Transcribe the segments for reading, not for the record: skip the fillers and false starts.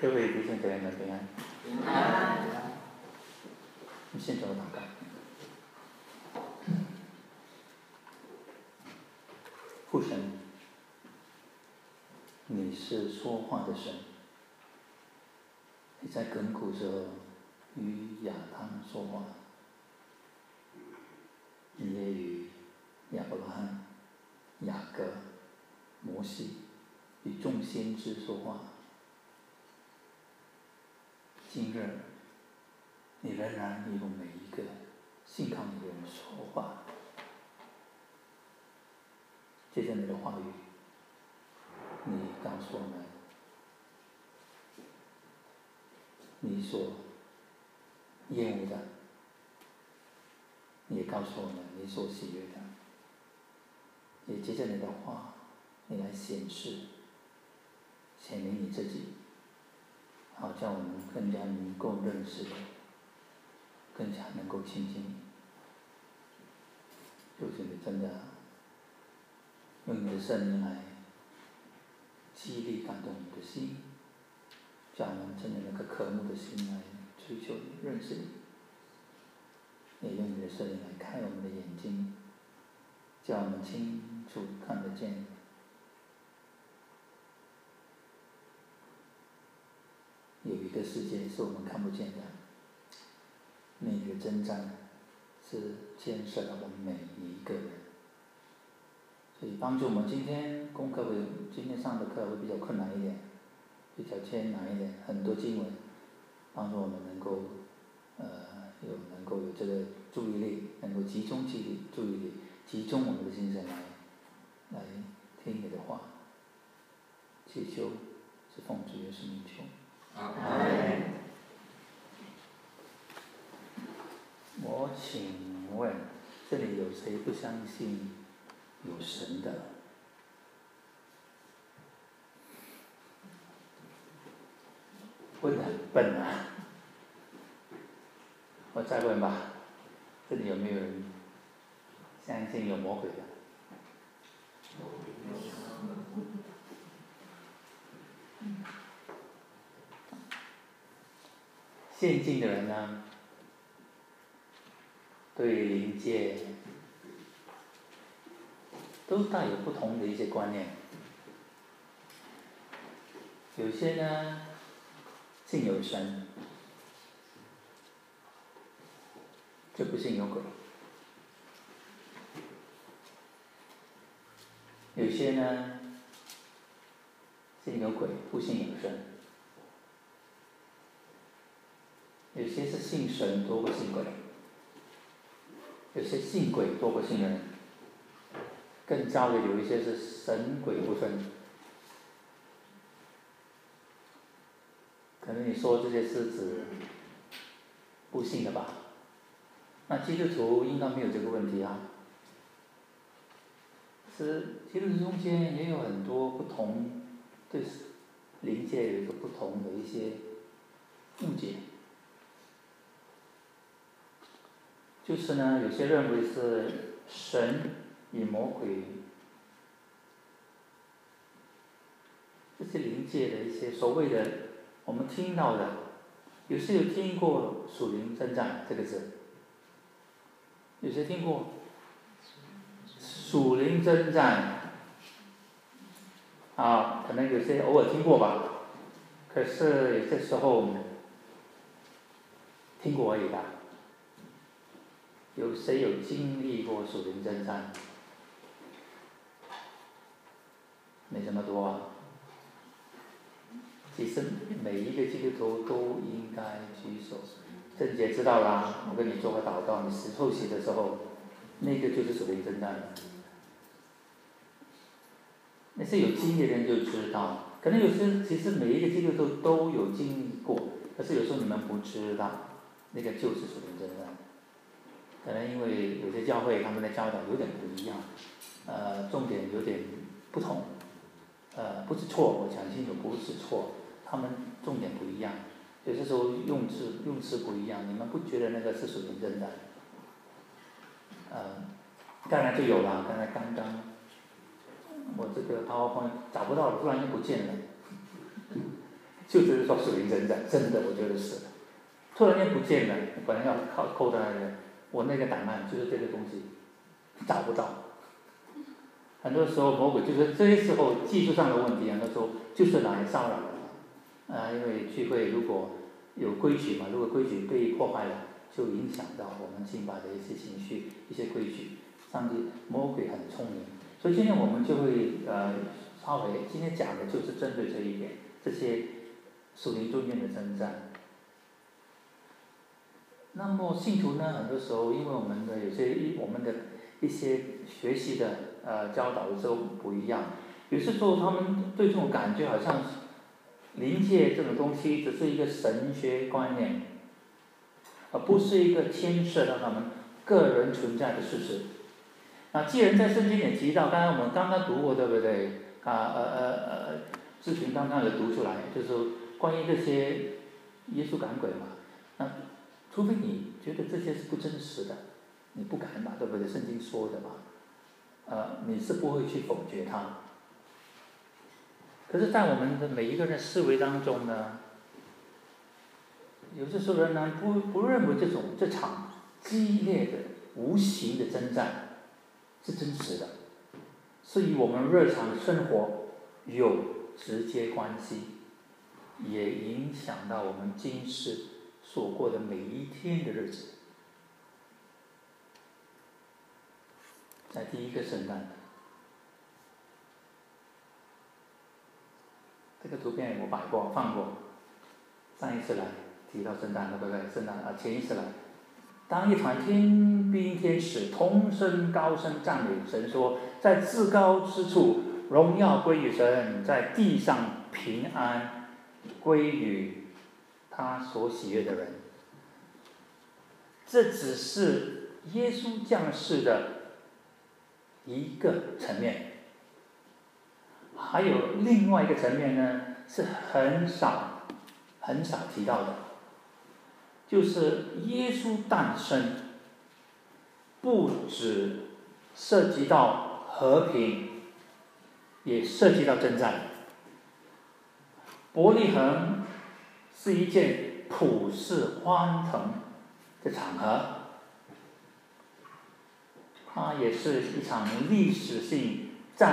各位弟兄姐妹们平安。 平安。 你先做祷告。父神，你是说话的神。你在亘古时候与亚当说话，你也与亚伯拉罕、雅各、摩西与众先知说话。今日，你仍然与我们每一个信靠你的人说话。借着你的话语，你告诉我们，你所厌恶的，你也告诉我们你所喜悦的。也借着你的话，你来显明你自己，好叫我们更加能够认识你，更加能够亲近你。就是你真的用你的圣灵来激励感动你的心，叫我们真的那个渴慕的心来追求你、认识你。也用你的圣灵来开我们的眼睛，叫我们清楚看得见有一个世界是我们看不见的，那个征战是牵涉到我们每一个人。所以帮助我们今天上的课会比较困难一点，比较艰难一点，很多经文帮助我们能够有这个注意力，能够集中注意力，集中我们的精神来听你的话。祈求是奉主耶稣名求。 阿门。 我请问，这里有谁不相信有神的？问得很笨啊！我再问吧，这里有没有人相信有魔鬼的？现今的人呢，对灵界都带有不同的一些观念。有些呢信有神，就不信有鬼；有些呢信有鬼，不信有神；有些是信神多过信鬼；有些信鬼多过信人；更糟的有一些是神鬼不分。可能你说这些是指不信的吧？那基督徒应该没有这个问题啊。是基督徒中间也有很多不同，对灵界有一个不同的一些误解。就是呢，有些认为是神与魔鬼这些灵界的一些所谓的我们听到的，有些有听过属灵征战这个字，有些听过属灵征战啊，可能有些偶尔听过吧，可是有些时候听过而已吧。有谁有经历过属灵征战？没这么多啊。其实每一个基督徒都应该举手。郑姐知道啦，我跟你做个祷告，你受洗的时候，那个就是属灵征战。那些有经历的人就知道，可能有些其实每一个基督徒都有经历过，可是有时候你们不知道，那个就是属灵征战。可能因为有些教会他们的教导有点不一样，重点有点不同，不是错，我讲清楚不是错，他们重点不一样，有些时候用词不一样，你们不觉得那个是属灵征战？当然就有了，刚刚我这个PowerPoint找不到了，突然就不见了。 就只是说属灵征战，真的我觉得是。突然间不见了，本来要扣在那里，我那个档案就是这个东西，找不到。很多时候魔鬼就是这些时候技术上的问题，很多时候就是来骚扰的。因为聚会如果有规矩嘛，如果规矩被破坏了，就影响到我们敬拜的一些情绪、一些规矩。上帝魔鬼很聪明，所以今天我们就会稍微今天讲的就是针对这一点，这些属灵中间的征战。那么信徒呢，很多时候因为我们的一些学习的教导的时候不一样，有些时候他们对这种感觉好像灵界这种东西只是一个神学观念，而不是一个牵涉到他们个人存在的事实。那既然在圣经里提到，我们刚刚读过，对不对？志群刚刚有读出来，就是关于这些耶稣赶鬼嘛。那除非你觉得这些是不真实的，你不敢嘛，对不对？圣经说的嘛，你是不会去否决它。可是，在我们的每一个人思维当中呢，有些时候人呢不认为这场激烈的无形的征战是真实的，是与我们日常生活有直接关系，也影响到我们今世所过的每一天的日子。在第一个圣诞，这个图片我放过，上一次来提到圣诞，对不对？圣诞前一次来，当一团天兵天使同声高声赞美神说，在至高之处荣耀归于神，在地上平安归于他所喜悦的人。这只是耶稣降世的一个层面，还有另外一个层面呢，是很少提到的，就是耶稣诞生不只涉及到和平，也涉及到征战。伯利恒是一件普世欢腾的场合，它也是一场历史性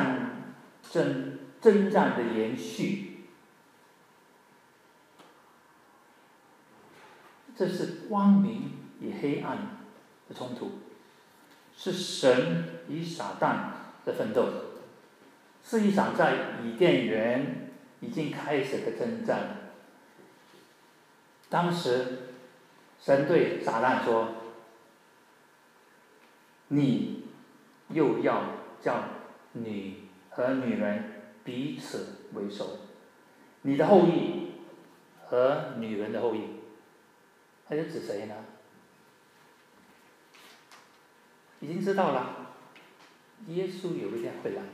征战的延续。这是光明与黑暗的冲突，是神与撒旦的奋斗，是一场在伊甸园已经开始的征战。当时神对撒旦说，你又要叫女和女人彼此为仇，你的后裔和女人的后裔。他就指谁呢？已经知道了，耶稣有一天会来。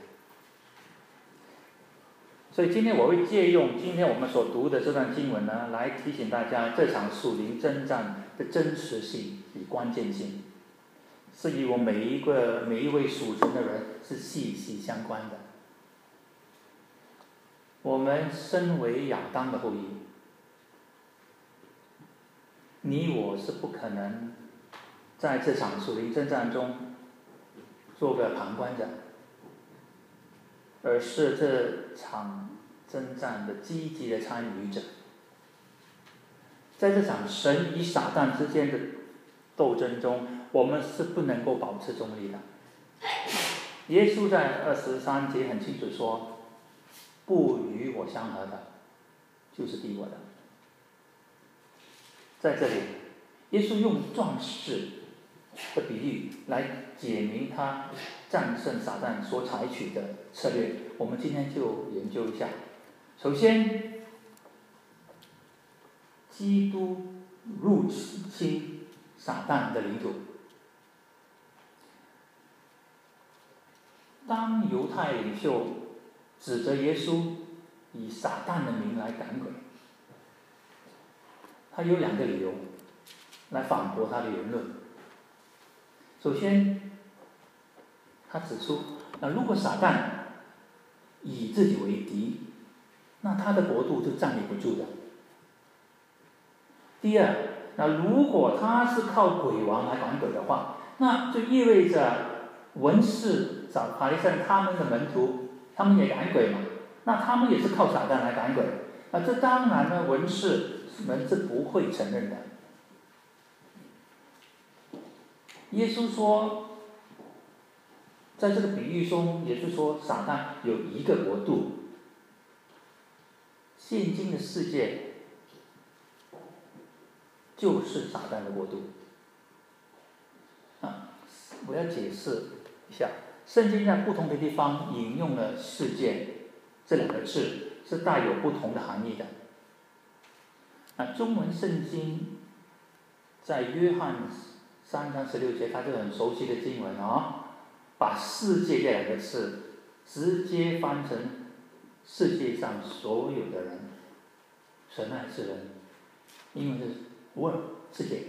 所以今天我会借用今天我们所读的这段经文呢，来提醒大家这场属灵征战的真实性与关键性，是与我每一位属神的人是息息相关的。我们身为亚当的后裔，你我是不可能在这场属灵征战中做个旁观者，而是这场征战的积极的参与者。在这场神与撒旦之间的斗争中，我们是不能够保持中立的。耶稣在23节很清楚说，不与我相合的，就是敌我的。在这里，耶稣用壮士的比喻来解明他战胜撒旦所采取的策略。我们今天就研究一下。首先，基督入侵撒旦的领土。当犹太领袖指责耶稣以撒旦的名来赶鬼，他有2个理由来反驳他的言论。首先，他指出，如果撒旦以自己为敌， 那他的国度就站立不住的。第二，那如果他是靠鬼王来赶鬼的话，那就意味着文士、法利赛人他们的门徒，他们也赶鬼嘛，那他们也是靠撒旦来赶鬼，那这当然呢，文士们是不会承认的。耶稣说，在这个比喻中，也就是说，撒旦有一个国度。现今的世界就是撒旦的国度。我要解释一下，圣经在不同的地方引用了世界这两个字，是带有不同的含义的。中文圣经在约翰3章16节，它是很熟悉的经文把世界这两个字直接翻成世界上所有的人，神爱世人，英文是 world 世界。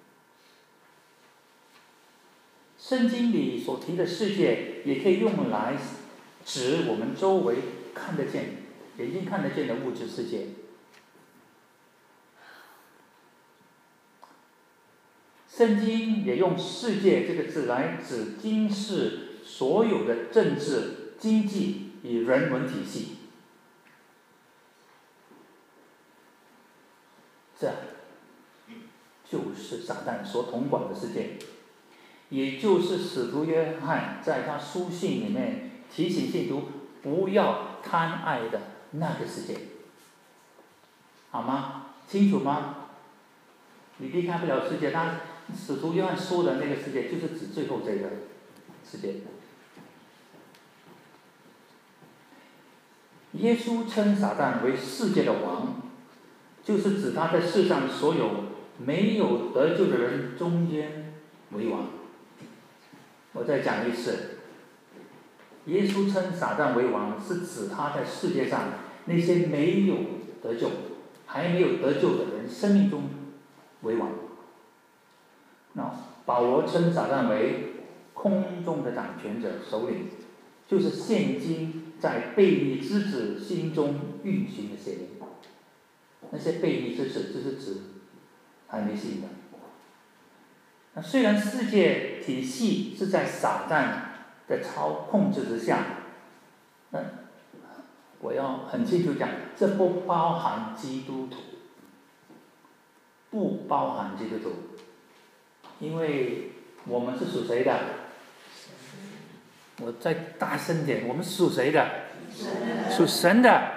圣经里所提的世界也可以用来指我们周围看得见、眼睛看得见的物质世界。圣经也用世界这个字来指今世所有的政治、经济与人文体系。这就是撒旦所统管的世界，也就是使徒约翰在他书信里面提醒信徒不要贪爱的那个世界，好吗？清楚吗？你离开不了世界，他使徒约翰说的那个世界就是指最后这个世界。耶稣称撒旦为世界的王，就是指他在世上所有没有得救的人中间为王。我再讲一次，耶稣称撒旦为王，是指他在世界上那些没有得救、还没有得救的人生命中为王。那保罗称撒旦为空中的掌权者、首领，就是现今在悖逆之子心中运行的邪灵。那些悖逆之子，就是指还没信的。那虽然世界体系是在撒旦的控制之下，那我要很清楚讲，这不包含基督徒，不包含基督徒，因为我们是属谁的？我再大声点，我们属谁的？属神的。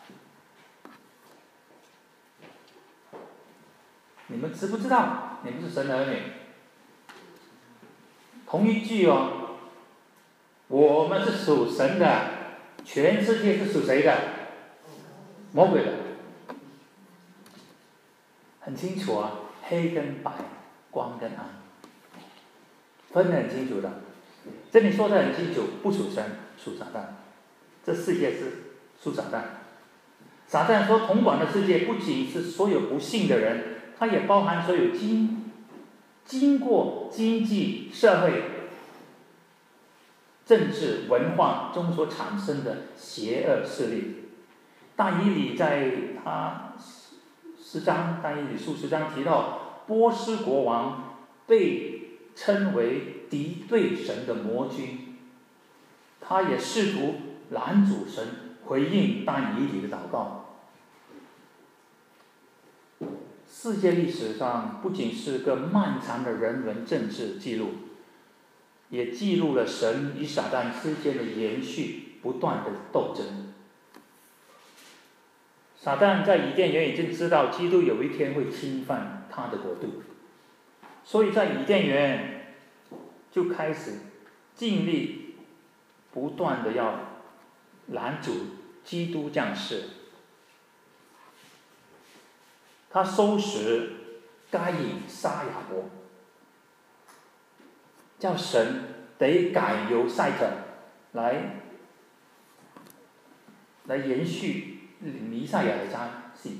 你们知不知道？你们是神的儿女。同一句我们是属神的，全世界是属谁的？魔鬼的。很清楚黑跟白，光跟暗，分得很清楚的。这里说得很清楚，不属神，属撒旦。这世界是属撒旦。撒旦说统管的世界不仅是所有不信的人，它也包含所有经过经济、社会、政治、文化中所产生的邪恶势力。但以理在他但以理书10章提到，波斯国王被称为敌对神的魔君，他也试图拦阻神回应但以理的祷告。世界历史上不仅是个漫长的人文政治记录，也记录了神与撒旦之间的延续不断的斗争。撒旦在伊甸园已经知道基督有一天会侵犯他的国度，所以在伊甸园就开始尽力不断的要拦阻基督降世。他收拾该隐杀亚伯，叫神得改由赛特来延续弥赛亚的家系。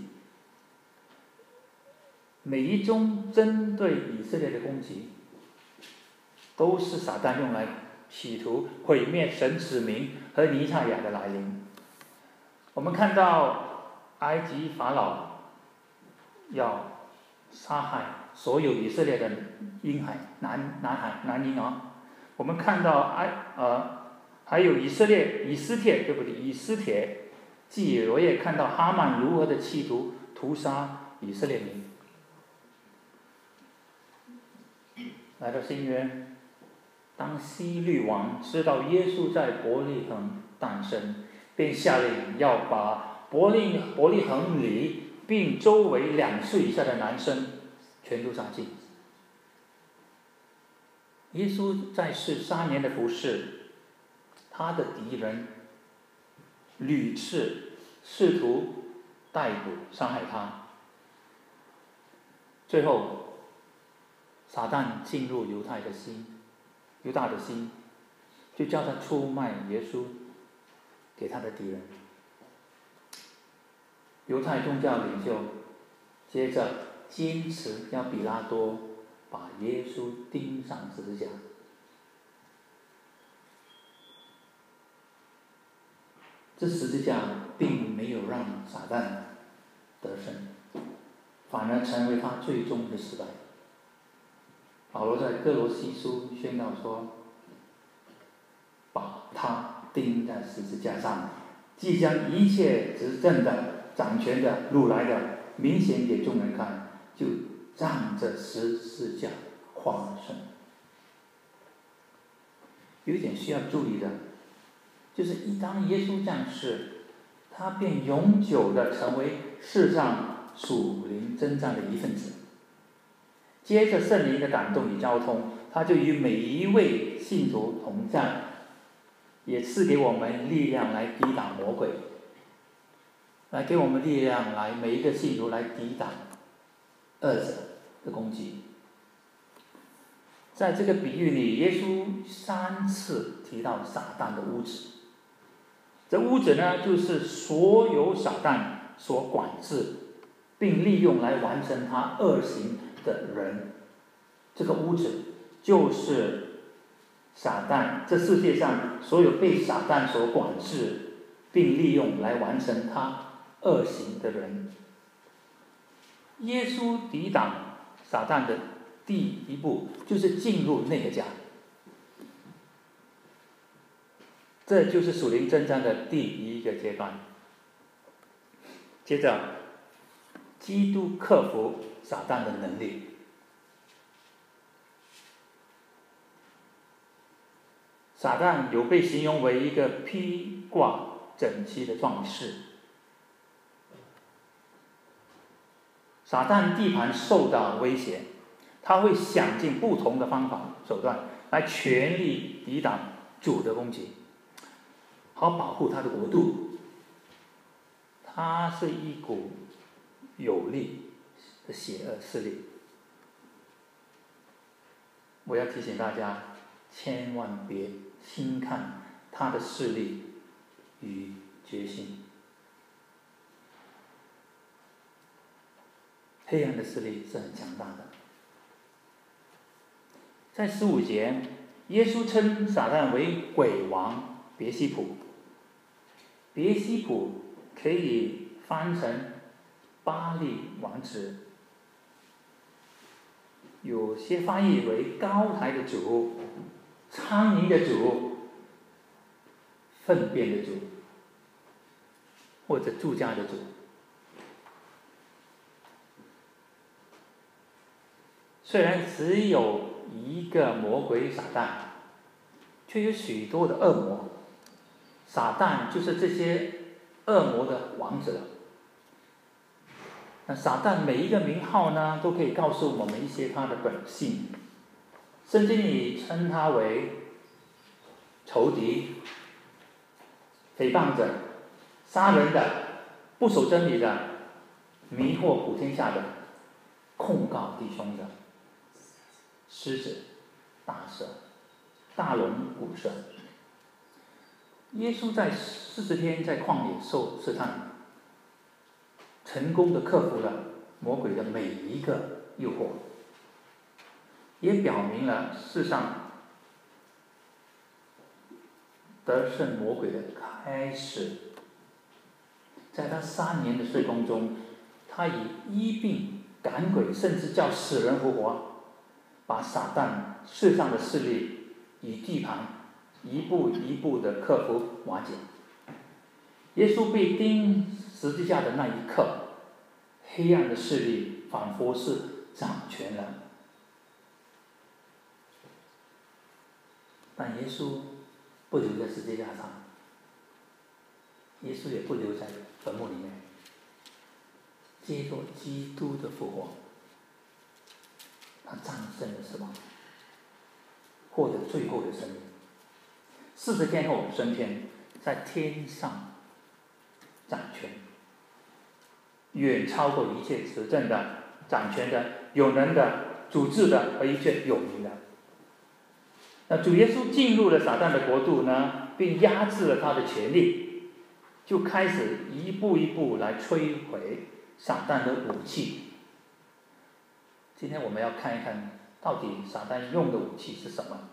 每一宗针对以色列的攻击，都是撒旦用来企图毁灭神子民和弥赛亚的来临。我们看到埃及法老要杀害所有以色列的婴孩、男婴儿。我们看到还有以斯帖记，我也看到哈曼如何的企图屠杀以色列民。来到新约，当希律王知道耶稣在伯利恒诞生，便下令要把伯利恒里并周围2岁以下的男生全都杀尽。耶稣在世3年的服事，他的敌人屡次试图逮捕伤害他，最后撒旦进入犹大的心，就叫他出卖耶稣给他的敌人。犹太宗教领袖接着坚持要比拉多把耶稣钉上十字架。这十字架并没有让撒旦得胜，反而成为他最终的失败。保罗在哥罗西书宣告说，把他钉在十字架上，即将一切执政的、掌权的、掳来的明显给众人看，就仗着十字架获胜。有一点需要注意的，就是当耶稣降世，他便永久的成为世上属灵征战的一份子。接着圣灵的感动与交通，他就与每一位信徒同在，也赐给我们力量来抵挡魔鬼，来给我们力量来每一个信徒来抵挡恶者的攻击。在这个比喻里，耶稣3次提到撒旦的屋子。这屋子呢，就是所有撒旦所管制并利用来完成他恶行的人。这个屋子就是撒旦，这世界上所有被撒旦所管制并利用来完成他恶行的人。耶稣抵挡撒旦的第一步就是进入那个家，这就是属灵征战的第一个阶段。接着，基督克服撒旦的能力。撒旦有被形容为一个披挂整齐的壮士。撒旦地盘受到威胁，他会想尽不同的方法手段来全力抵挡主的攻击，好保护他的国度。他是一股有力的邪恶势力。我要提醒大家，千万别轻看他的势力与决心。黑暗的势力是很强大的。在15节，耶稣称撒旦为鬼王别西卜。别西卜可以翻成巴力王子，有些翻译为高台的主、苍蝇的主、粪便的主，或者住家的主。虽然只有一个魔鬼撒旦，却有许多的恶魔。撒旦就是这些恶魔的王者。那撒旦每一个名号呢，都可以告诉我们一些他的本性。圣经里称他为仇敌、诽谤者、杀人的、不守真理的、迷惑普天下的、控告弟兄的、狮子、大蛇、大龙骨蛇。耶稣在40天在旷野受试探，成功的克服了魔鬼的每一个诱惑，也表明了世上得胜魔鬼的开始。 在他3年的事工中，他以医病赶鬼，甚至叫死人复活，把撒旦世上的势力与地盘一步一步的克服瓦解。耶稣被钉十字架的那一刻，黑暗的势力仿佛是掌权了，但耶稣不留在十字架上，耶稣也不留在坟墓里面，接受基督的复活，他战胜了死亡，获得最后的生命。40天后升天，在天上掌权，远超过一切执政的、掌权的、有能的、主治的和一切有名的。那主耶稣进入了撒旦的国度呢，并压制了他的权力，就开始一步一步来摧毁撒旦的武器。今天我们要看一看，到底撒旦用的武器是什么？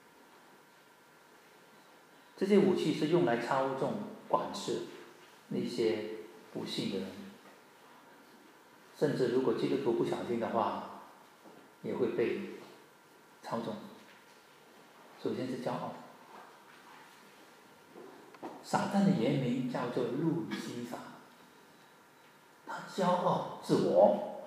这些武器是用来操纵、管制那些不信的人，甚至如果基督徒不小心的话，也会被操纵。首先是骄傲，撒旦的原名叫做路西法，他骄傲自我，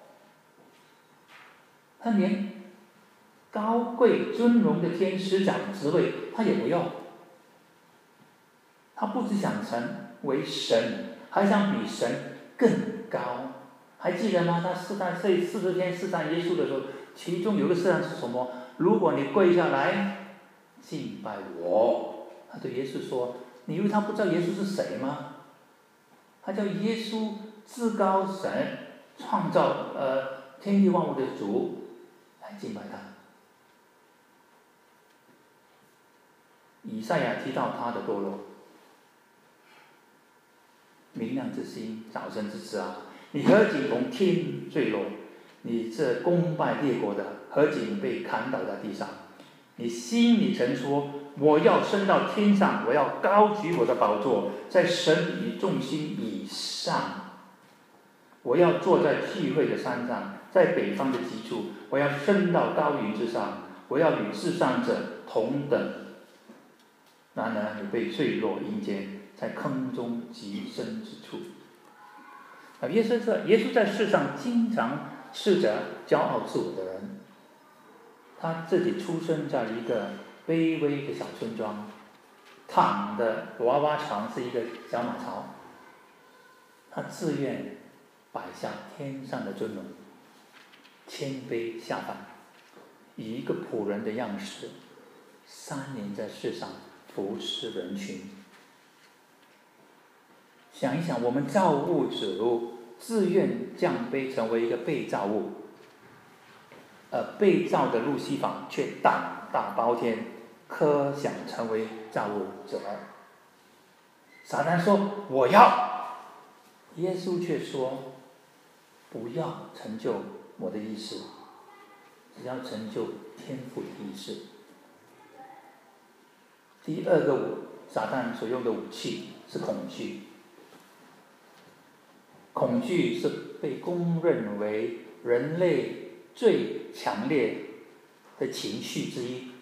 他连高贵尊荣的天使长职位他也不要，他不只想成为神，还想比神更高。还记得吗？他40天试探耶稣的时候，其中有个试探是什么？如果你跪下来敬拜我，他对耶稣说：“你以为他不知道耶稣是谁吗？他叫耶稣，至高神，创造天地万物的主，来敬拜他。”以赛亚提到他的堕落，明亮之星，早晨之子啊，你何竟从天坠落？你这攻败列国的，何竟被砍倒在地上？你心里曾说：我要升到天上，我要高举我的宝座，在神与众星以上。我要坐在聚会的山上，在北方的极处，我要升到高云之上，我要与至上者同等。然而你被坠落阴间，在坑中极深之处。耶稣在世上经常是着骄傲自我的人，他自己出生在一个卑微的小村庄，躺的娃娃床是一个小马槽，他自愿摆下天上的尊荣，谦卑下凡，以一个仆人的样式，3年在世上服侍人群。想一想，我们造物主自愿降卑成为一个被造物，被造的路西法却胆大包天，科想成为造物者。撒旦说我要，耶稣却说不要成就我的意思，只要成就天父的意思。第二个撒旦所用的武器是恐惧。恐惧是被公认为人类最强烈的情绪之一。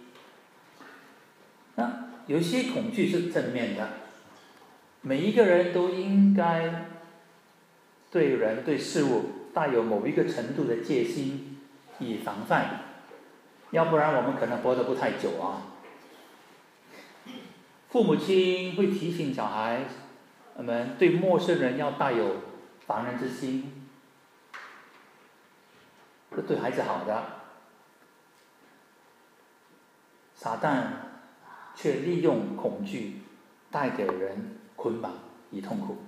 那有些恐惧是正面的，每一个人都应该对人对事物带有某一个程度的戒心，以防范，要不然我们可能活得不太久啊。父母亲会提醒小孩们对陌生人要带有防人之心，这对孩子好的。撒旦却利用恐惧带给人捆绑与痛苦。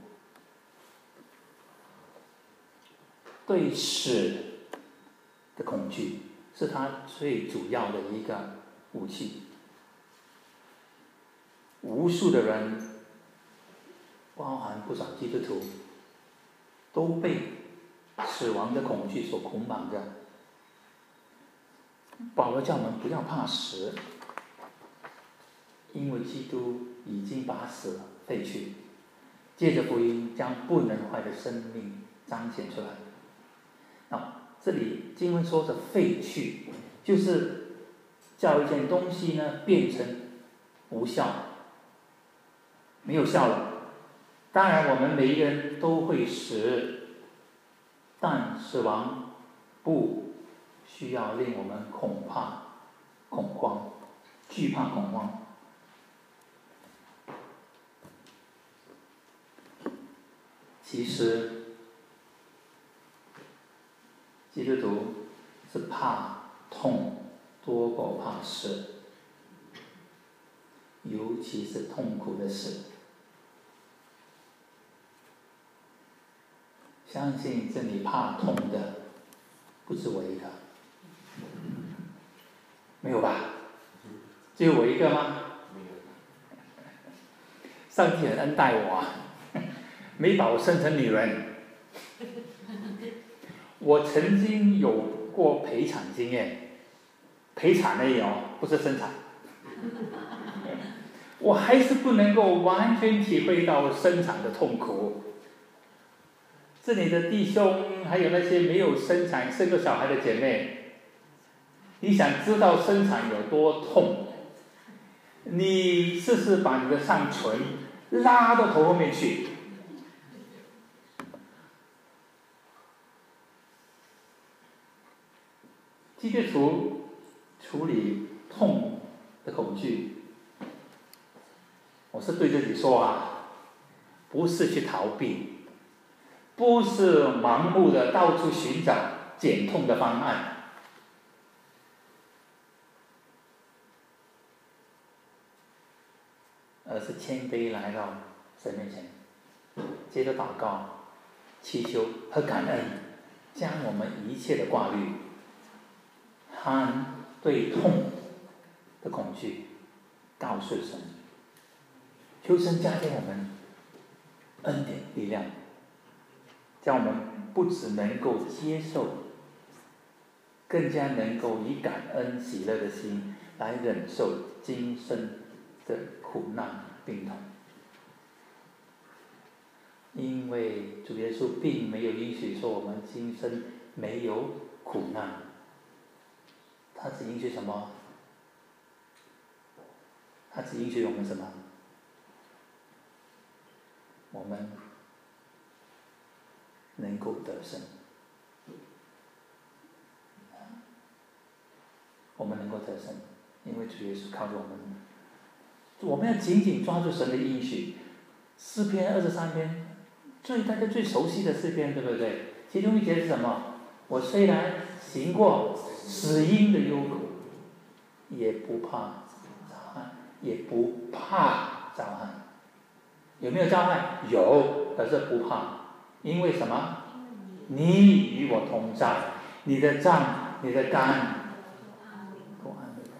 对死的恐惧是他最主要的一个武器。无数的人，包含不少基督徒，都被死亡的恐惧所捆绑着。保罗叫我们不要怕死，因为基督已经把死废去， 借着福音将不能坏的生命彰显出来。这里经文说的废去，就是叫一件东西呢变成无效，没有效了。当然我们每一个人都会死，但死亡不需要令我们恐慌、惧怕、恐慌。其实基督徒是怕痛多过怕死，尤其是痛苦的死。相信这里怕痛的不止我一个，没有吧？只有我一个吗？上帝很恩待我啊，没把我生成女人。我曾经有过陪产经验，陪产而已哦，不是生产。我还是不能够完全体会到生产的痛苦。这里的弟兄，还有那些没有生产生过小孩的姐妹，你想知道生产有多痛，你试试把你的上唇拉到头后面去。基督徒处理痛的恐惧，我是对自己说啊，不是去逃避，不是盲目的到处寻找减痛的方案，而是谦卑来到神面前，接着祷告、祈求和感恩，将我们一切的挂虑和对痛的恐惧告诉神，求神加给我们恩典力量，将我们不只能够接受，更加能够以感恩喜乐的心来忍受今生的苦难病痛。因为主耶稣并没有允许说我们今生没有苦难，他只允许什么？他只允许我们什么？我们能够得胜，我们能够得胜，因为主耶稣靠着我们。我们要紧紧抓住神的应许。诗篇23篇，大家最熟悉的诗篇，对不对？其中一节是什么？我虽然行过死荫的幽谷，也不怕遭害，也不怕遭害。有没有遭害？有，可是不怕，因为什么？你与我同在，你的杖，你的竿都安慰我。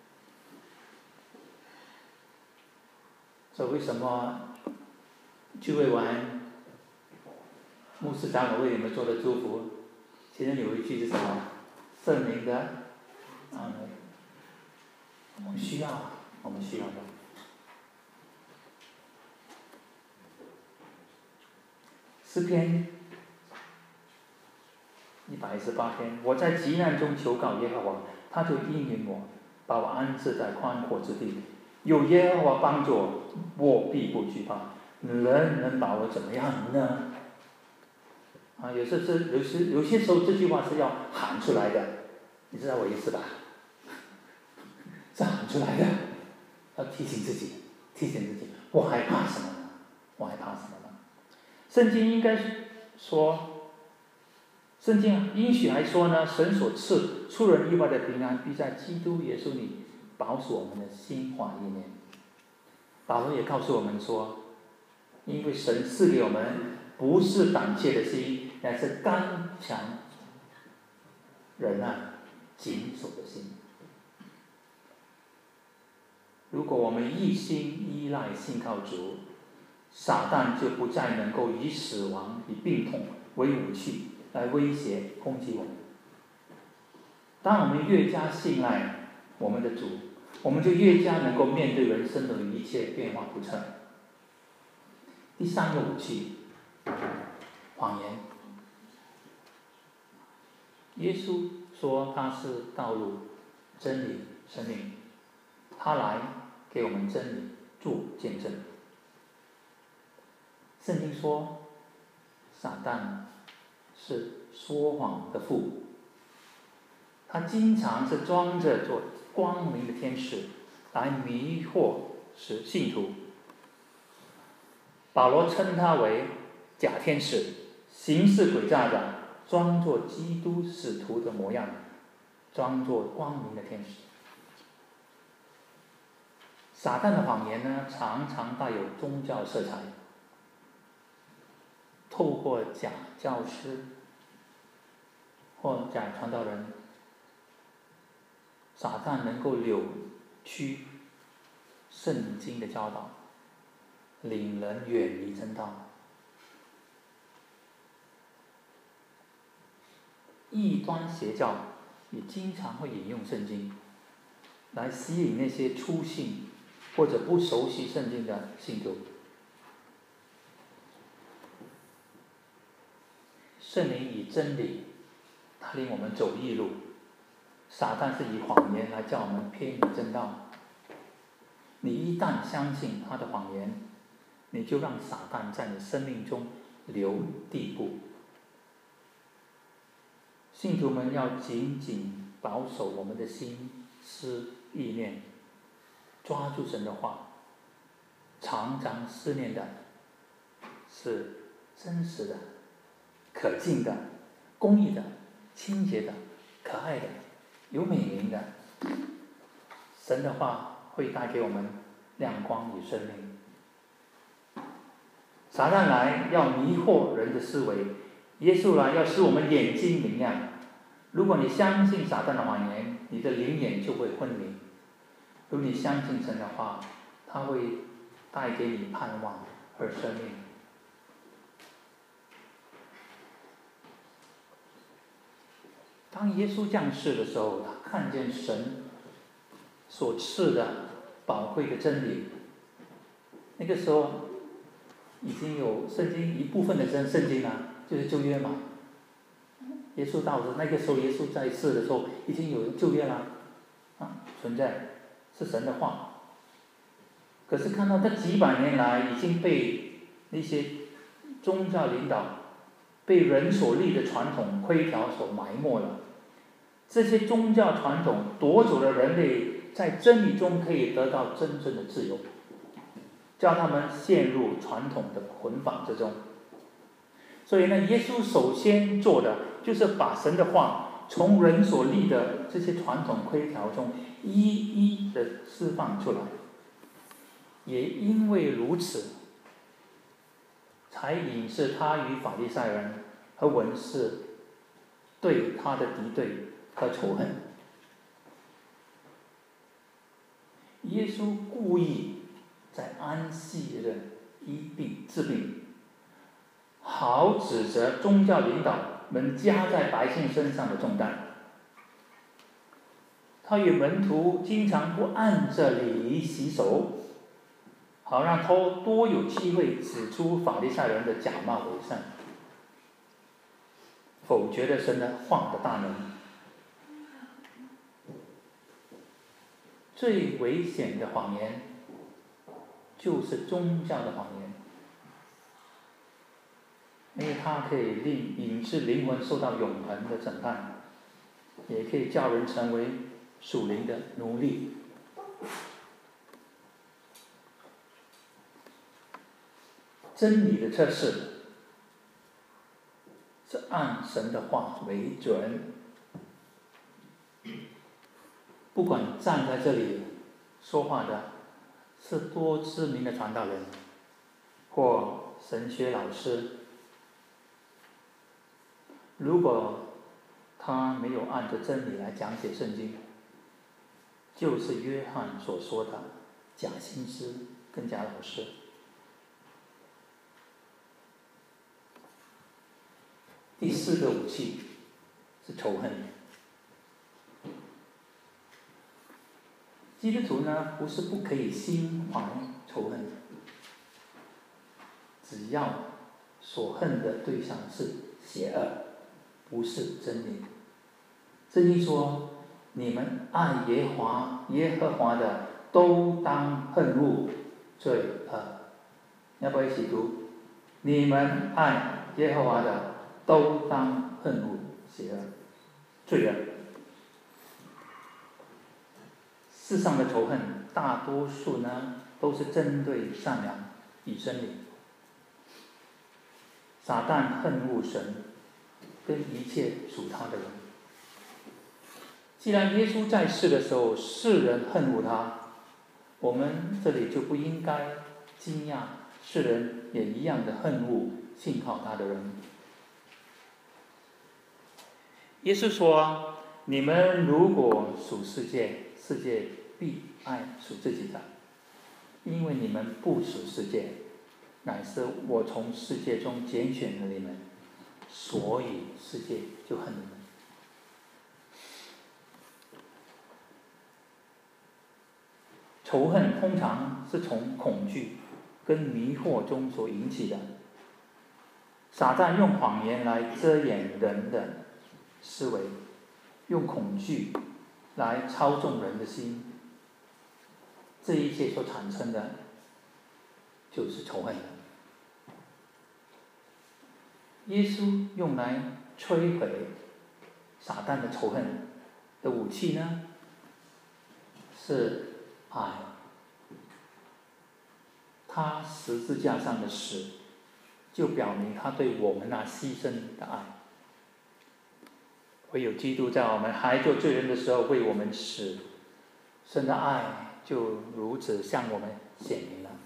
所以为什么聚会完，牧师长老为你们做的祝福，其中有一句是什么？圣灵的安慰。我们需要啊，我们需要的。诗篇118篇，我在急难中求告耶和华，他就应允我，把我安置在宽阔之地。有耶和华帮助我，我必不惧怕。人能把我怎么样呢？有些时候这句话是要喊出来的，你知道我意思吧？是喊出来的，要提醒自己，我害怕什么呢？我害怕什么呢？圣经应该说，圣经应许还说呢，神所赐出人意外的平安，必在基督耶稣里保守我们的心怀意念。保罗也告诉我们说，因为神赐给我们不是胆怯的心，乃是刚强、忍耐、谨守的心。如果我们一心依赖信靠主，撒旦就不再能够以死亡、以病痛为武器来威胁、攻击我们。当我们越加信赖我们的主，我们就越加能够面对人生的一切变化不测。 第三个武器，谎言。耶稣说他是道路、真理、生命，他来给我们真理做见证。圣经说，撒旦是说谎的父，他经常是装着做光明的天使来迷惑信徒。保罗称他为假天使，行事诡诈的，装作基督使徒的模样，装作光明的天使。撒旦的谎言呢，常常带有宗教色彩，透过假教师或假传道人，撒旦能够扭曲圣经的教导，领人远离真道。异端邪教也经常会引用圣经，来吸引那些初信或者不熟悉圣经的信徒。圣灵以真理带领我们走义路，撒旦是以谎言来叫我们偏离真道。你一旦相信他的谎言，你就让撒旦在你生命中留地步。信徒们要紧紧保守我们的心思意念，抓住神的话，常常思念的是真实的、可敬的、公义的、清洁的、可爱的、有美名的。神的话会带给我们亮光与生命。撒旦来要迷惑人的思维，耶稣来要使我们眼睛明亮。如果你相信撒旦的谎言，你的灵眼就会昏迷。如果你相信神的话，他会带给你盼望和生命。当耶稣降世的时候，他看见神所赐的宝贵的真理，那个时候已经有圣经一部分的圣经啊，就是旧约嘛。耶稣到的那个时候，耶稣在世的时候已经有旧约了，存在是神的话。可是看到这几百年来已经被那些宗教领导、被人所立的传统规条所埋没了。这些宗教传统夺走了人类在真理中可以得到真正的自由，叫他们陷入传统的捆绑之中。所以呢，耶稣首先做的就是把神的话从人所立的这些传统规条中一一的释放出来。也因为如此，才引致他与法利赛人和文士对他的敌对和仇恨。耶稣故意在安息日医病治病，好指责宗教领导们加在百姓身上的重担。他与门徒经常不按着礼仪洗手，好让他多有机会指出法利赛人的假冒伪善，否决了神的话的大能。最危险的谎言就是宗教的谎言，因为它可以引致灵魂受到永恒的审判，也可以叫人成为属灵的奴隶。真理的测试是按神的话为准，不管站在这里说话的是多知名的传道人或神学老师，如果他没有按着真理来讲解圣经，就是约翰所说的假先知跟假老师。第四个武器是仇恨。基督徒呢，不是不可以心怀仇恨， 只要所恨的对象是邪恶，不是真理。圣经说，你们爱耶和华的，都当恨恶罪恶。要不要一起读？你们爱耶和华的，都当恨恶邪恶罪恶。世上的仇恨，大多数呢都是针对善良与真理。撒旦恨恶神跟一切属他的人。既然耶稣在世的时候，世人恨恶他，我们这里就不应该惊讶，世人也一样的恨恶信靠他的人。耶稣说，你们如果属世界，世界必爱属自己的，因为你们不属世界，乃是我从世界中拣选了你们，所以世界就恨你们。仇恨通常是从恐惧跟迷惑中所引起的。撒旦用谎言来遮掩人的思维，用恐惧来操纵人的心，这一切所产生的就是仇恨。耶稣用来摧毁撒旦的仇恨的武器呢，是爱。他十字架上的死，就表明他对我们那牺牲的爱。唯有基督在我们还做罪人的时候为我们死，神的爱就如此向我们显明了。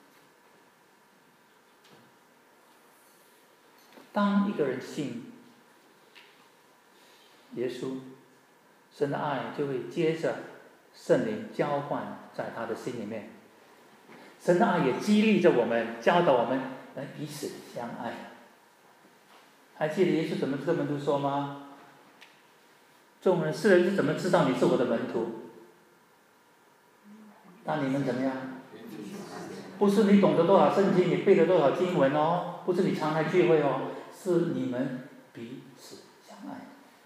当一个人信耶稣，神的爱就会接着圣灵交换在他的心里面。神的爱也激励着我们，教导我们来彼此相爱。还记得耶稣怎么这么多说吗？众人世人是怎么知道你是我的门徒？那你们怎么样？不是你懂得多少圣经，你背了多少经文哦，不是你常来聚会哦，是你们彼此相爱。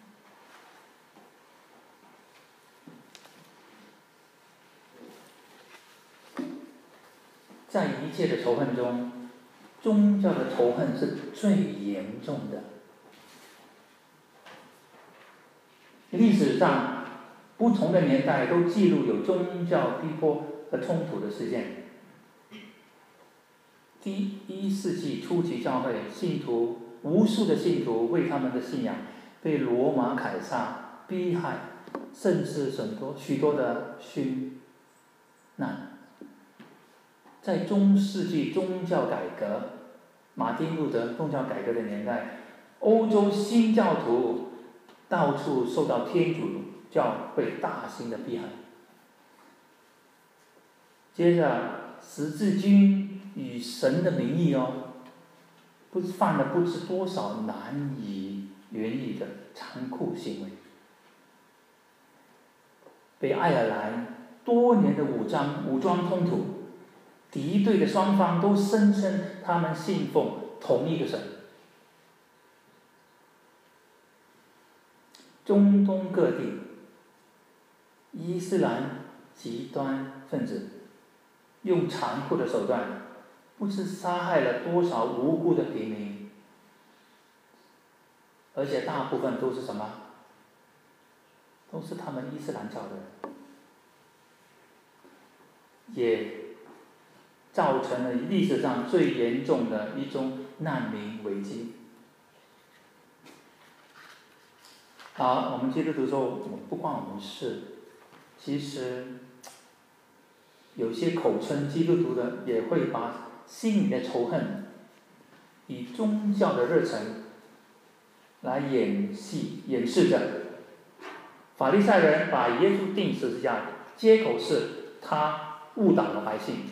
在一切的仇恨中，宗教的仇恨是最严重的。历史上不同的年代都记录有宗教逼迫和冲突的事件。第1世纪初期教会无数的信徒为他们的信仰被罗马凯撒逼害，甚至许多的殉难。在中世纪宗教改革，马丁路德宗教改革的年代，欧洲新教徒到处受到天主教会大型的迫害。接着，十字军以神的名义犯了不知多少难以言喻的残酷行为。北爱尔兰多年的武装冲突，敌对的双方都声称他们信奉同一个神。中东各地，伊斯兰极端分子用残酷的手段，不知杀害了多少无辜的平民，而且大部分都是什么？都是他们伊斯兰教的人，也造成了历史上最严重的一种难民危机。好，我们基督徒说不关我们事，其实有些口称基督徒的也会把心里的仇恨以宗教的热忱来掩饰着。法利赛人把耶稣钉十字架，借口是他误导了百姓。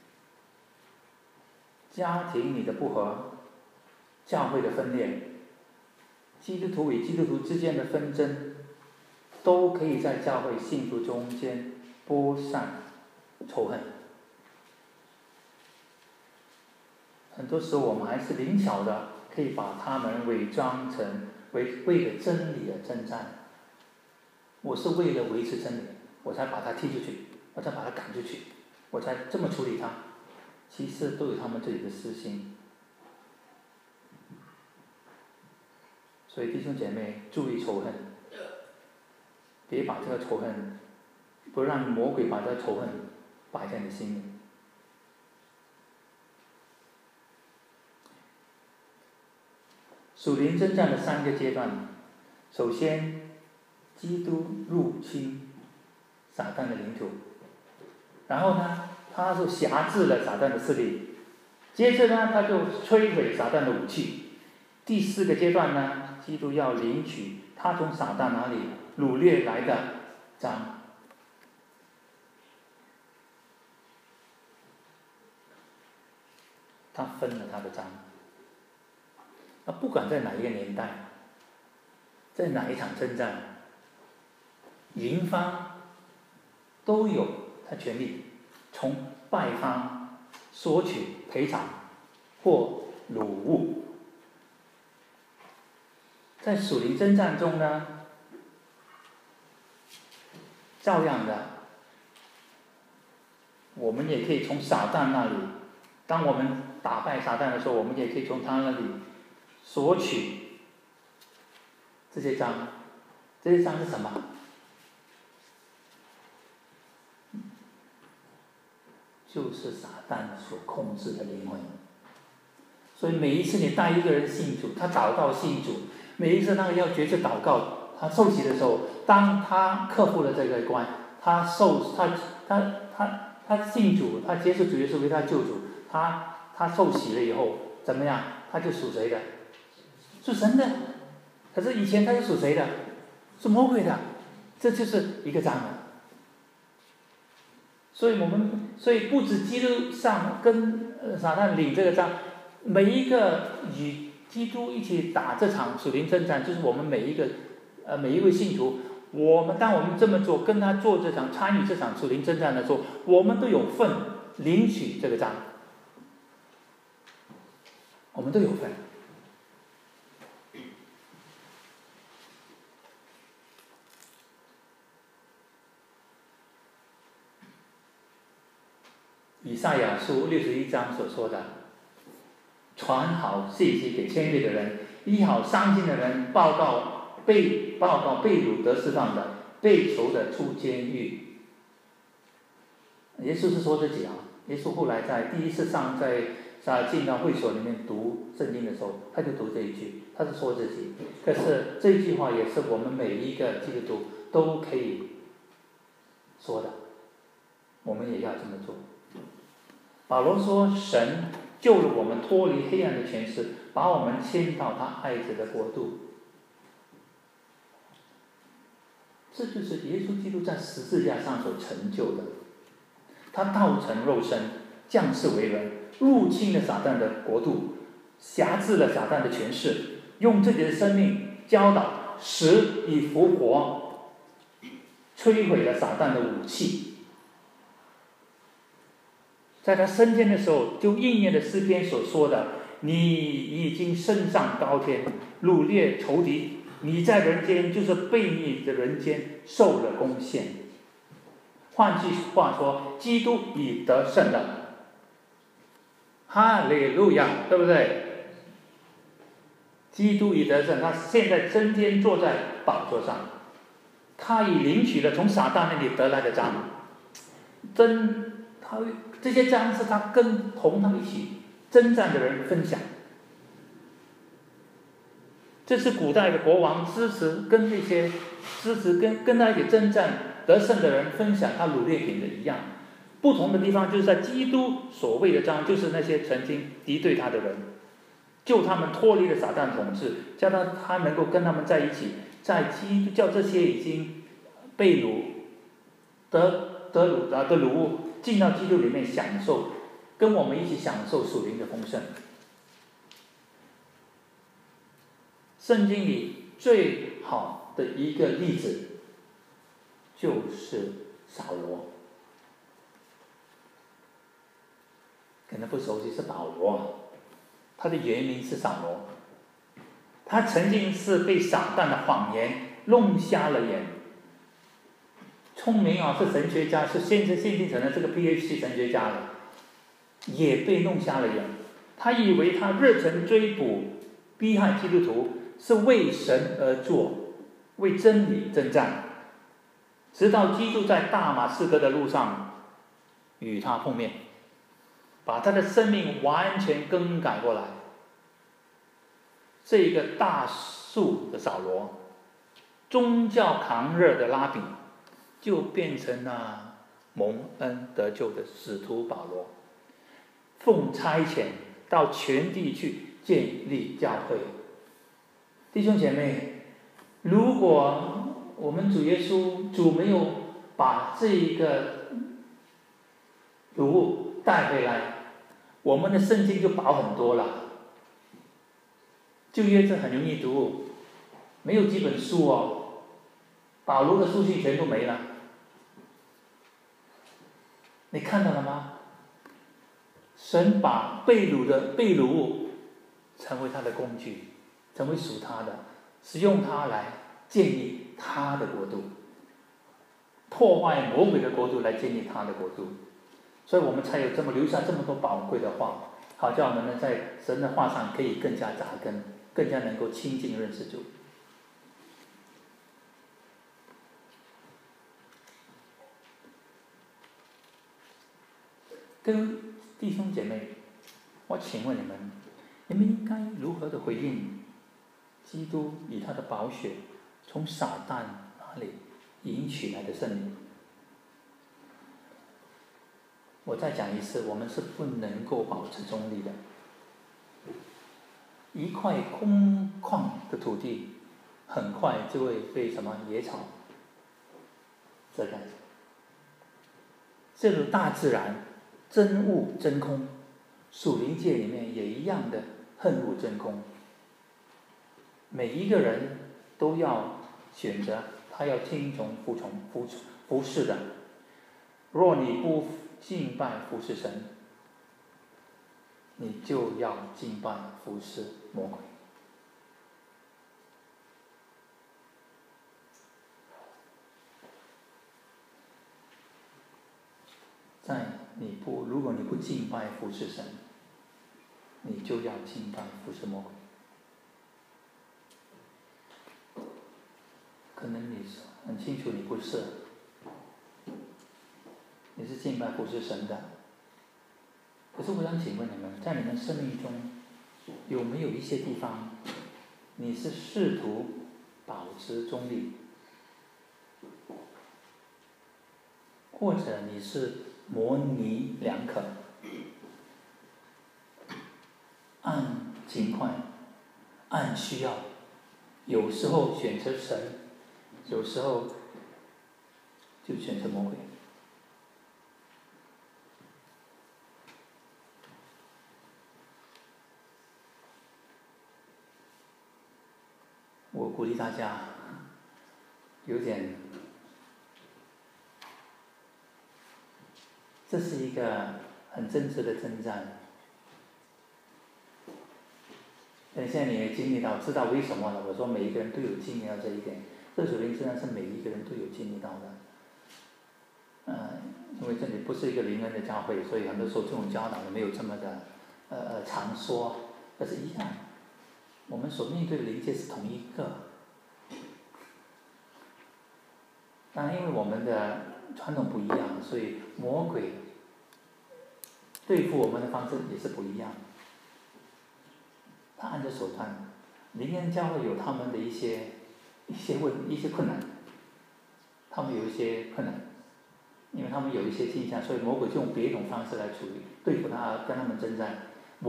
家庭里的不和，教会的分裂，基督徒与基督徒之间的纷争，都可以在教会信徒中间播散仇恨。 很多时候我们还是灵巧的，可以把他们伪装成为了真理而征战。我是为了维持真理，我才把他踢出去，我才把他赶出去，我才这么处理他。其实都有他们自己的私心。所以弟兄姐妹注意仇恨，别把这个仇恨，不让魔鬼把这个仇恨摆在你心里。属灵征战的3个阶段，首先，基督入侵撒旦的领土，然后呢，他就辖制了撒旦的势力，接着呢，他就摧毁撒旦的武器。第4个阶段呢，基督要领取他从撒旦那里掳掠来的章，他分了他的章。那不管在哪一个年代，在哪一场征战，赢方都有他权利从败方索取赔偿或掳物。在属灵征战中呢，照样的，我们也可以从撒旦那里，当我们打败撒旦的时候，我们也可以从他那里索取这些章。这些章是什么？就是撒旦所控制的灵魂。所以每一次你带一个人信主，他祷告信主，每一次那个要决志祷告，他受洗的时候，当他克服了这个关，他信主，他接受主耶稣为他救主，他受洗了以后怎么样？他就属谁的？属神的。可是以前他是属谁的？是魔鬼的。这就是一个章了。所以不止基督上跟撒旦领这个章，每一个与基督一起打这场属灵征战，就是我们每一位信徒，当我们这么做，跟他做这场参与这场属灵征战的时候，我们都有份领取这个章，我们都有份。以赛亚书61章所说的，传好信息给谦卑的人，医好伤心的人，报告被掳得释放的，被囚的出监狱。耶稣是说自己啊，耶稣后来在第一次进到会所里面读圣经的时候，他就读这一句，他是说自己。可是这句话也是我们每一个基督徒都可以说的，我们也要这么做。保罗说，神救了我们脱离黑暗的权势，把我们迁到他爱子的国度。这就是耶稣基督在十字架上所成就的。他道成肉身，降世为人，入侵了撒旦的国度，辖制了撒旦的权势，用自己的生命教导死以复活，摧毁了撒旦的武器。在他升天的时候，就应验了诗篇所说的，你已经升上高天，掳掠仇敌，你在人间就是悖逆的人间受了攻陷。换句话说，基督已得胜了。哈利路亚，对不对？基督已得胜，他现在升天坐在宝座上，他已领取了从撒旦那里得来的章。这些章是他同他一起征战的人分享。这是古代的国王跟他一起征战得胜的人分享他掳掠品的一样。不同的地方就是在基督所谓的章，就是那些曾经敌对他的人，救他们脱离了撒旦统治，叫他能够跟他们在一起，叫这些已经被得掳物进到基督里面享受，跟我们一起享受属灵的丰盛。圣经里最好的一个例子就是扫罗，可能不熟悉是保罗。 他的原名是扫罗，他曾经是被撒旦的谎言弄瞎了眼。聪明啊，是神学家，是现今成了这个 PhD 神学家了，也被弄瞎了眼。他以为他热忱追捕、逼害基督徒是为神而做，为真理征战。直到基督在大马士革的路上与他碰面，把他的生命完全更改过来。这个大树的扫罗，宗教狂热的拉比，就变成了蒙恩得救的使徒保罗，奉差遣到全地去建立教会。弟兄姐妹，如果我们主耶稣主没有把这一个礼物带回来，我们的圣经就薄很多了。旧约这很容易读，没有几本书哦，保罗的书信全都没了。你看到了吗？神把被掳物成为他的工具，成为属他的，使用它来建立他的国度，破坏魔鬼的国度来建立他的国度。所以我们才有留下这么多宝贵的话，好叫我们呢在神的话上可以更加扎根，更加能够亲近认识主。各位弟兄姐妹，我请问你们应该如何的回应基督以他的宝血从撒旦那里赢取来的胜利？我再讲一次，我们是不能够保持中立的。一块空旷的土地，很快就会被什么野草遮盖。正如大自然真悟真空，属灵界里面也一样的恨恶真空。每一个人都要选择他要听从服侍的。若你不敬拜服侍神，你就要敬拜服侍魔鬼。如果你不敬拜服侍神，你就要敬拜服侍魔鬼。可能你很清楚你不是，你是敬拜服侍神的。可是我想请问你们，在你们生命中有没有一些地方你是试图保持中立，或者你是模棱两可，按情况按需要，有时候选择神，有时候就选择魔鬼。我鼓励大家有点，这是一个很真实的征战。现在你也经历到，知道为什么了？我说每一个人都有经历到这一点，这属灵征战是每一个人都有经历到的。因为这里不是一个灵恩的教会，所以很多时候这种教导没有这么的常说，但是一样，我们所面对的灵界是同一个。当然，因为我们的传统不一样，所以魔鬼对付我们的方式也是不一样。他按着手段，灵恩教会有他们的一些困难，他们有一些困难，因为他们有一些倾向，所以魔鬼就用别种方式来处理对付他，跟他们征战。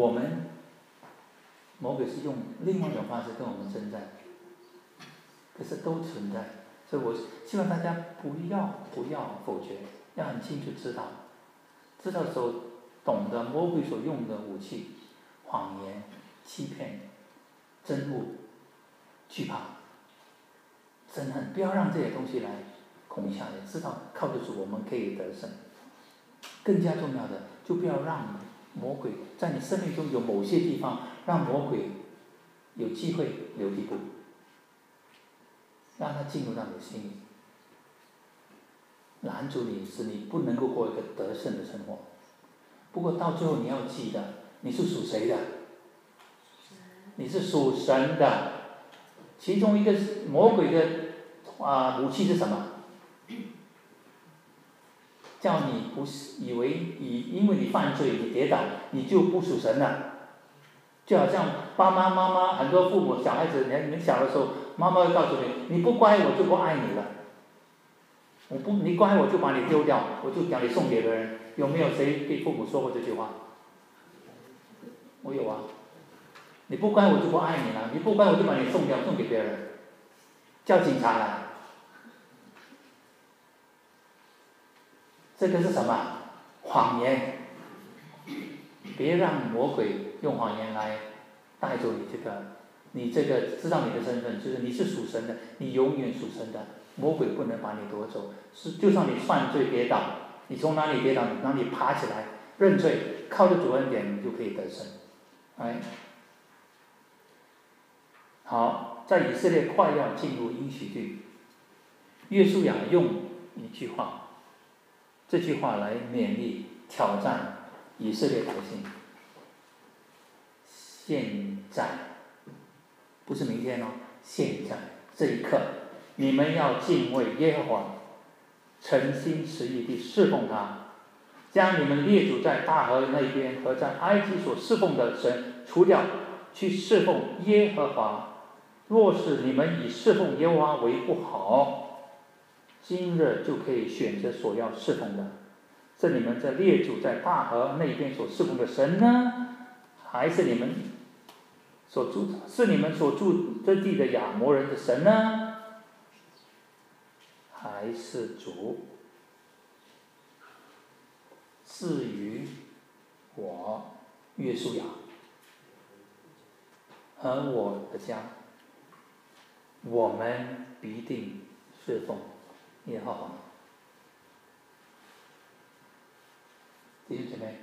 魔鬼是用另外一种方式跟我们征战，可是都存在。所以我希望大家不要否决，要很清楚知道的时候懂得魔鬼所用的武器：谎言、欺骗、憎恶、惧怕、憎恨。不要让这些东西来恐吓你，知道靠得住我们可以得胜。更加重要的，就不要让魔鬼在你生命中有某些地方让魔鬼有机会留地步，让他进入到你的心里，拦住你，使你不能够过一个得胜的生活。不过到最后你要记得，你是属谁的？你是属神的。其中一个魔鬼的武器是什么？叫你不是以为因为你犯罪你跌倒，你就不属神了。就好像爸爸妈妈很多父母小孩子，你小的时候，妈妈会告诉你，你不乖我就不爱你了，你乖我就把你丢掉，我就将你送给别人。有没有谁对父母说过这句话？我有啊。你不乖我就不爱你了，你不乖我就把你送掉，送给别人，叫警察来。这个是什么？谎言。别让魔鬼用谎言来带走你这个知道你的身份，就是你是属神的，你永远属神的，魔鬼不能把你夺走。就算你犯罪跌倒，你从哪里跌倒，你哪里爬起来认罪，靠着主恩典，你就可以得胜。好，在以色列快要进入应许地，约书亚用一句话，这句话来勉励挑战以色列百姓。现在，不是明天哦，现在这一刻，你们要敬畏耶和华，诚心实意地侍奉他，将你们列祖在大河那边和在埃及所侍奉的神除掉，去侍奉耶和华。若是你们以侍奉耶和华为不好，今日就可以选择所要侍奉的。是你们在列祖在大河那边所侍奉的神呢，还是你们所住这地的亚摩人的神呢？还是主？至于我约书亚和我的家，我们必定侍奉耶和华。弟兄姐妹，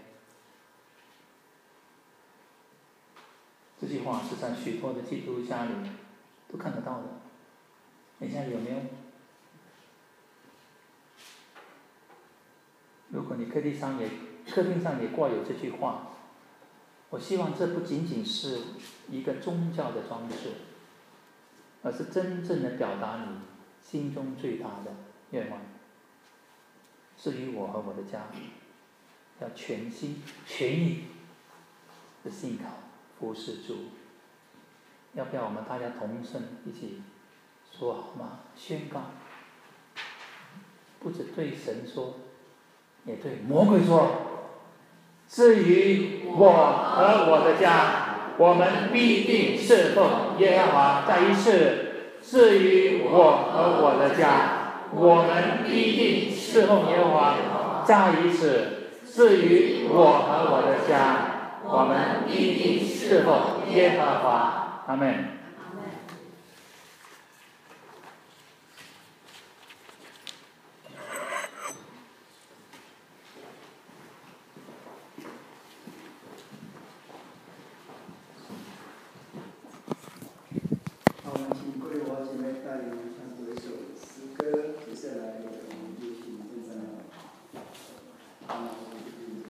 这句话是在许多的基督家里都看得到的。你家里有没有？如果你客厅上也挂有这句话，我希望这不仅仅是一个宗教的装饰，而是真正的表达你心中最大的愿望。至于我和我的家，要全心全意的信靠服侍主。要不要我们大家同声一起说好吗？宣告，不只对神说，也对魔鬼说。至于我和我的家，我们必定侍奉耶和华。再一次，至于我和我的家，我们必定侍奉耶和华。再一次，至于我和我的家，我们必定侍奉耶和华。阿们。 好，我们请各位弟兄姐妹带领唱这一首诗歌，接下来我们就请正常